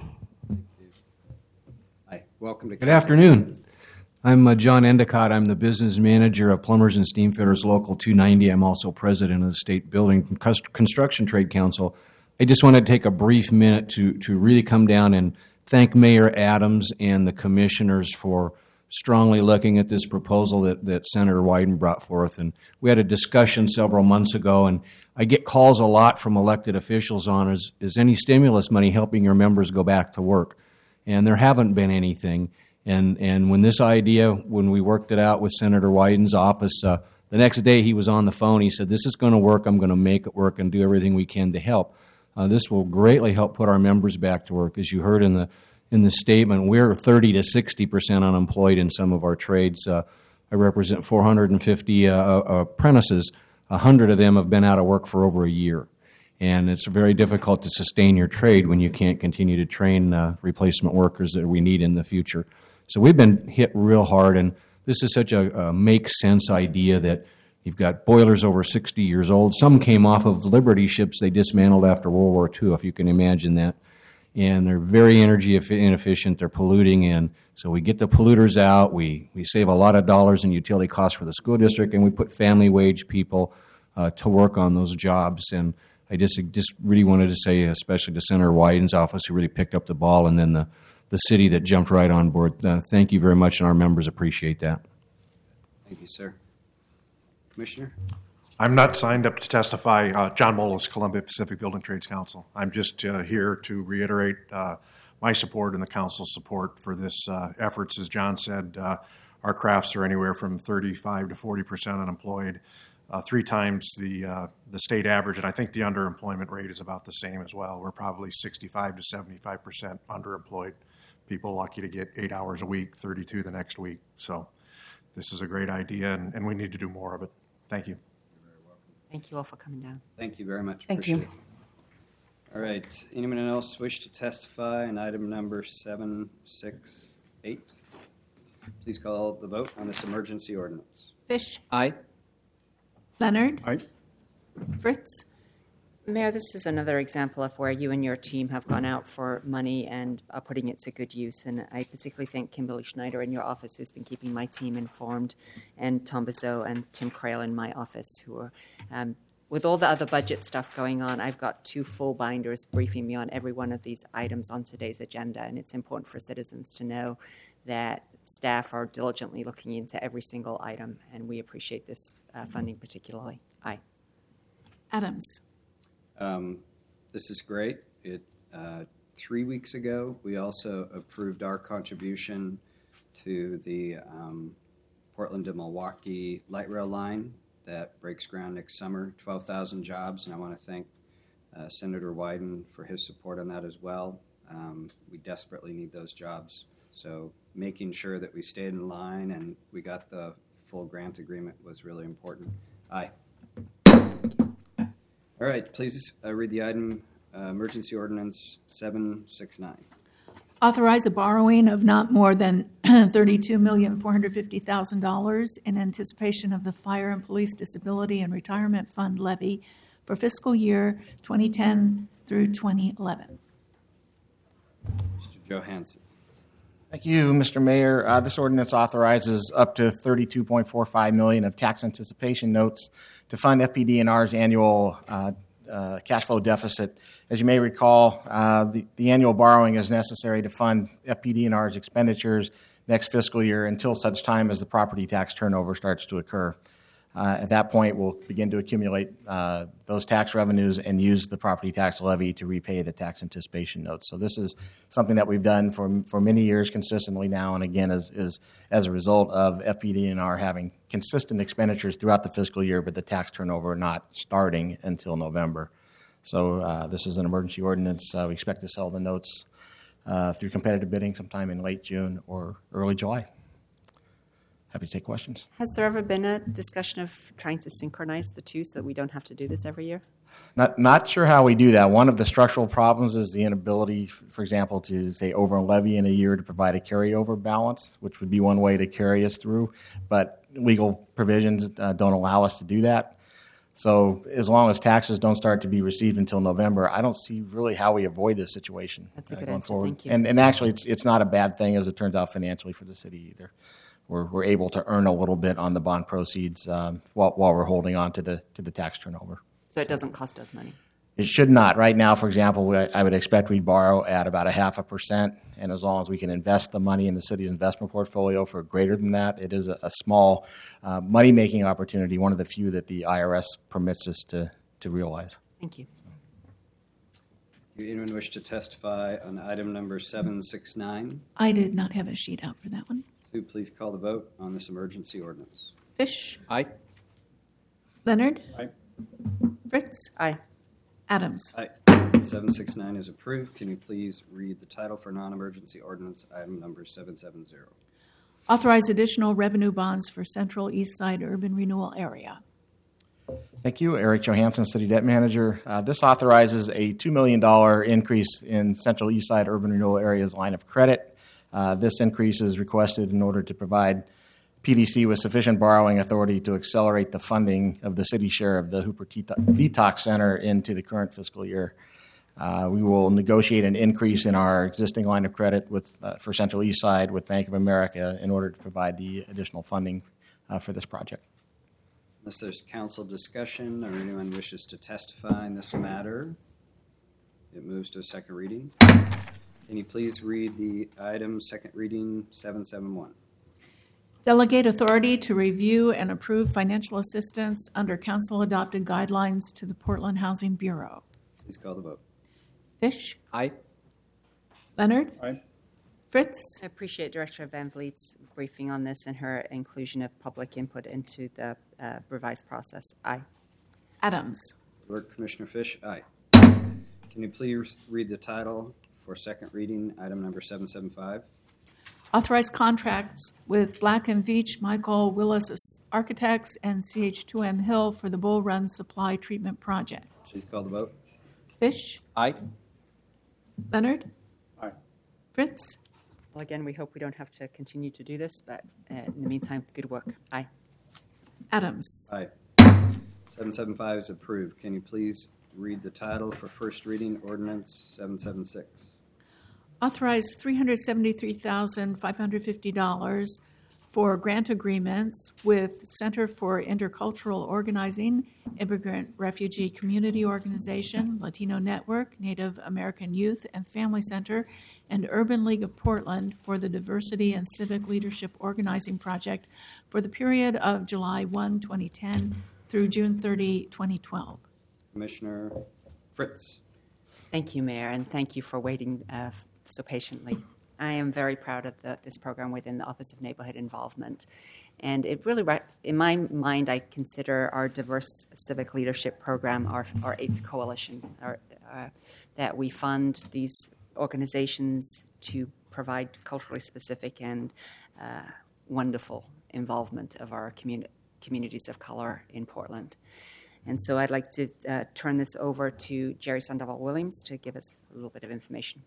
Hi, welcome to Good afternoon. I'm uh, John Endicott. I'm the business manager of Plumbers and Steamfitters Local two ninety. I'm also president of the State Building and Cust- Construction Trade Council. I just wanted to take a brief minute to, to really come down and thank Mayor Adams and the commissioners for strongly looking at this proposal that, that Senator Wyden brought forth. And we had a discussion several months ago, and I get calls a lot from elected officials on, is, is any stimulus money helping your members go back to work? And there haven't been anything. And and when this idea, when we worked it out with Senator Wyden's office, uh, the next day he was on the phone. He said, this is going to work. I'm going to make it work and do everything we can to help. Uh, this will greatly help put our members back to work. As you heard in the in the statement, we're thirty to sixty percent unemployed in some of our trades. Uh, I represent four hundred fifty uh, uh, apprentices. one hundred of them have been out of work for over a year. And it's very difficult to sustain your trade when you can't continue to train uh, replacement workers that we need in the future. So we've been hit real hard, and this is such a, a make-sense idea that you've got boilers over sixty years old. Some came off of Liberty ships they dismantled after World War Two, if you can imagine that. And they're very energy inefficient. They're polluting, and so we get the polluters out. We, we save a lot of dollars in utility costs for the school district, and we put family wage people uh, to work on those jobs. And I just just really wanted to say, especially to Senator Wyden's office, who really picked up the ball, and then the, the city that jumped right on board. Uh, thank you very much, and our members appreciate that. Thank you, sir. Commissioner? I'm not signed up to testify. Uh, John Molas, Columbia Pacific Building Trades Council. I'm just uh, here to reiterate uh, my support and the council's support for this uh, efforts. As John said, uh, our crafts are anywhere from thirty-five to forty percent unemployed, uh, three times the uh, the state average, and I think the underemployment rate is about the same as well. We're probably sixty-five to seventy-five percent underemployed. People lucky to get eight hours a week, thirty-two the next week. So this is a great idea, and, and we need to do more of it. Thank you. Thank you all for coming down. Thank you very much. Thank Appreciate you. it. All right. Anyone else wish to testify on item number seven, six, eight? Please call the vote on this emergency ordinance. Fish. Aye. Leonard. Aye. Fritz. Mayor, this is another example of where you and your team have gone out for money and are putting it to good use. And I particularly thank Kimberly Schneider in your office, who's been keeping my team informed, and Tom Bizot and Tim Crail in my office, who are, um, with all the other budget stuff going on, I've got two full binders briefing me on every one of these items on today's agenda. And it's important for citizens to know that staff are diligently looking into every single item, and we appreciate this uh, funding particularly. Aye. Adams. Um, this is great. It, uh, three weeks ago, we also approved our contribution to the um, Portland to Milwaukee light rail line that breaks ground next summer, twelve thousand jobs, and I want to thank uh, Senator Wyden for his support on that as well. Um, we desperately need those jobs, so making sure that we stayed in line and we got the full grant agreement was really important. Aye. All right, please uh, read the item, uh, emergency ordinance seven six nine. Authorize a borrowing of not more than thirty-two million four hundred fifty thousand dollars in anticipation of the Fire and Police Disability and Retirement Fund levy for fiscal year twenty ten through twenty eleven. Mister Johansson. Thank you, Mister Mayor. Uh, this ordinance authorizes up to thirty-two point four five million dollars of tax anticipation notes to fund F P D and R's annual uh, uh, cash flow deficit. As you may recall, uh, the, the annual borrowing is necessary to fund F P D and R's expenditures next fiscal year until such time as the property tax turnover starts to occur. Uh, at that point, we'll begin to accumulate uh, those tax revenues and use the property tax levy to repay the tax anticipation notes. So this is something that we've done for for many years consistently now, and again, is, is as a result of F P D and R having consistent expenditures throughout the fiscal year, but the tax turnover not starting until November. So uh, this is an emergency ordinance. Uh, we expect to sell the notes uh, through competitive bidding sometime in late June or early July. Happy to take questions. Has there ever been a discussion of trying to synchronize the two so that we don't have to do this every year? Not not sure how we do that. One of the structural problems is the inability, for example, to say over levy in a year to provide a carryover balance, which would be one way to carry us through. But legal provisions uh, don't allow us to do that. So as long as taxes don't start to be received until November, I don't see really how we avoid this situation. That's a uh, good going answer. forward. Thank you. And, and actually, it's it's not a bad thing as it turns out financially for the city either. We're, we're able to earn a little bit on the bond proceeds um, while, while we're holding on to the to the tax turnover. So it doesn't cost us money? It should not. Right now, for example, we, I would expect we'd borrow at about a half a percent, and as long as we can invest the money in the city's investment portfolio for greater than that, it is a, a small uh, money-making opportunity, one of the few that the I R S permits us to, to realize. Thank you. Do anyone wish to testify on item number seven six nine? I did not have a sheet out for that one. Sue, please call the vote on this emergency ordinance. Fish. Aye. Leonard. Aye. Fritz. Aye. Adams. Aye. seven six nine is approved. Can you please read the title for non-emergency ordinance item number seven seven zero? Authorize additional revenue bonds for Central East Side Urban Renewal Area. Thank you. Eric Johansson, City Debt Manager. Uh, this authorizes a two million dollars increase in Central East Side Urban Renewal Area's line of credit. Uh, this increase is requested in order to provide P D C with sufficient borrowing authority to accelerate the funding of the city share of the Hooper Detox Center into the current fiscal year. Uh, we will negotiate an increase in our existing line of credit with uh, for Central East Side with Bank of America in order to provide the additional funding uh, for this project. Unless there's council discussion or anyone wishes to testify in this matter, it moves to a second reading. Can you please read the item, second reading, seven seven one? Delegate authority to review and approve financial assistance under council-adopted guidelines to the Portland Housing Bureau. Please call the vote. Fish. Aye. Leonard. Aye. Fritz. I appreciate Director Van Vliet's briefing on this and her inclusion of public input into the uh, revised process. Aye. Adams. Work, Commissioner Fish. Aye. Can you please read the title for second reading, item number seven seven five? Authorize contracts with Black and Veatch, Michael Willis Architects, and C H two M Hill for the Bull Run Supply Treatment Project. Please call the vote. Fish. Aye. Leonard. Aye. Fritz. Well, again, we hope we don't have to continue to do this, but uh, in the meantime, good work. Aye. Adams. Aye. seven seven five is approved. Can you please read the title for first reading, ordinance seven seven six? Authorize three hundred seventy-three thousand five hundred fifty dollars for grant agreements with Center for Intercultural Organizing, Immigrant Refugee Community Organization, Latino Network, Native American Youth and Family Center, and Urban League of Portland for the Diversity and Civic Leadership Organizing Project for the period of July first, twenty ten through June thirtieth, twenty twelve. Commissioner Fritz. Thank you, Mayor, and thank you for waiting uh, so patiently. I am very proud of the, this program within the Office of Neighborhood Involvement. And it really, in my mind, I consider our Diverse Civic Leadership Program our, our eighth coalition, our, uh, that we fund these organizations to provide culturally specific and uh, wonderful involvement of our communi- communities of color in Portland. And so I'd like to uh, turn this over to Jerry Sandoval-Williams to give us a little bit of information.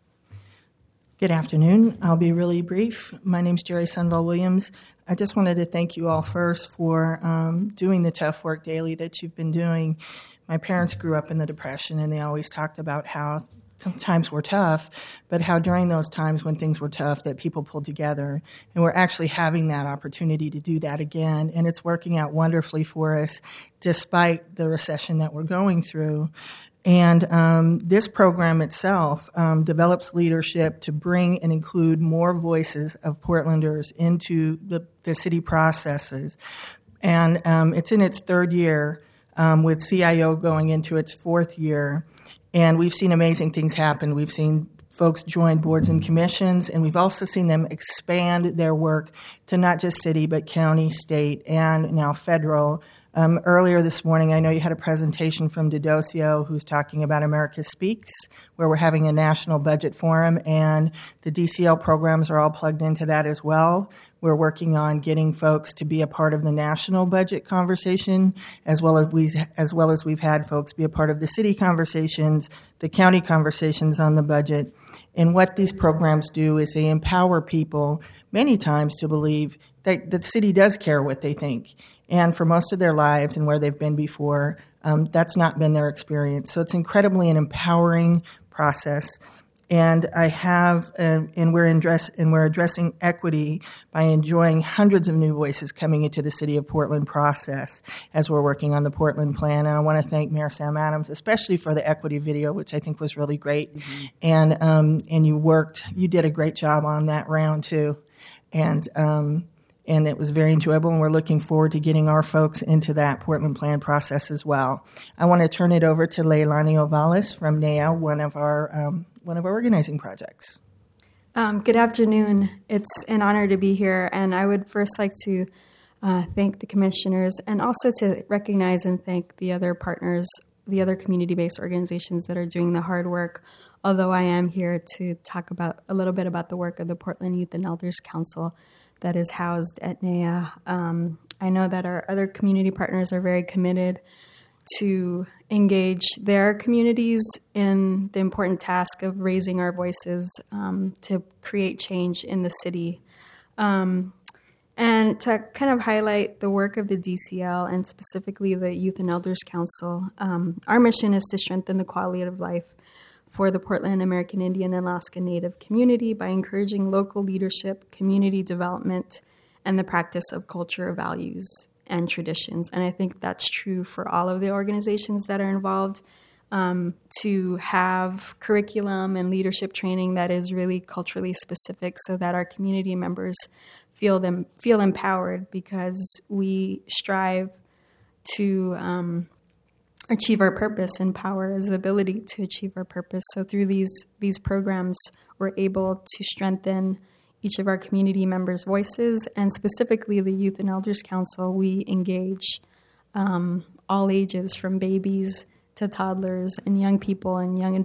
Good afternoon. I'll be really brief. My name's Jerry Sandoval-Williams. I just wanted to thank you all first for um, doing the tough work daily that you've been doing. My parents grew up in the Depression, and they always talked about how times were tough, but how during those times when things were tough that people pulled together. And we're actually having that opportunity to do that again, and it's working out wonderfully for us despite the recession that we're going through. And um, this program itself um, develops leadership to bring and include more voices of Portlanders into the, the city processes. And um, it's in its third year um, with C I O going into its fourth year. And we've seen amazing things happen. We've seen folks join boards and commissions, and we've also seen them expand their work to not just city, but county, state, and now federal. Um, earlier this morning, I know you had a presentation from Didosio who's talking about America Speaks, where we're having a national budget forum, and the D C L programs are all plugged into that as well. We're working on getting folks to be a part of the national budget conversation, as well as we as well as we've had folks be a part of the city conversations, the county conversations on the budget. And what these programs do is they empower people many times to believe that the city does care what they think. And for most of their lives and where they've been before, um, that's not been their experience. So it's incredibly an empowering process. And I have, uh, and we're address, and we're addressing equity by enjoying hundreds of new voices coming into the City of Portland process as we're working on the Portland plan. And I want to thank Mayor Sam Adams, especially for the equity video, which I think was really great. Mm-hmm. And um, and you worked, you did a great job on that round too, and um, and it was very enjoyable. And we're looking forward to getting our folks into that Portland plan process as well. I want to turn it over to Leilani Ovalis from N E A, one of our um, one of our organizing projects. Um, good afternoon. It's an honor to be here, and I would first like to uh, thank the commissioners and also to recognize and thank the other partners, the other community-based organizations that are doing the hard work, although I am here to talk about a little bit about the work of the Portland Youth and Elders Council that is housed at N E A. Um, I know that our other community partners are very committed to engage their communities in the important task of raising our voices um, to create change in the city. Um, and to kind of highlight the work of the D C L and specifically the Youth and Elders Council, um, our mission is to strengthen the quality of life for the Portland American Indian and Alaska Native community by encouraging local leadership, community development, and the practice of culture, values, and traditions. And I think that's true for all of the organizations that are involved, um, to have curriculum and leadership training that is really culturally specific so that our community members feel them feel empowered, because we strive to um, achieve our purpose, and power is the ability to achieve our purpose. So through these these programs, we're able to strengthen each of our community members' voices, and specifically the Youth and Elders Council, we engage um, all ages from babies to toddlers and young people and young adults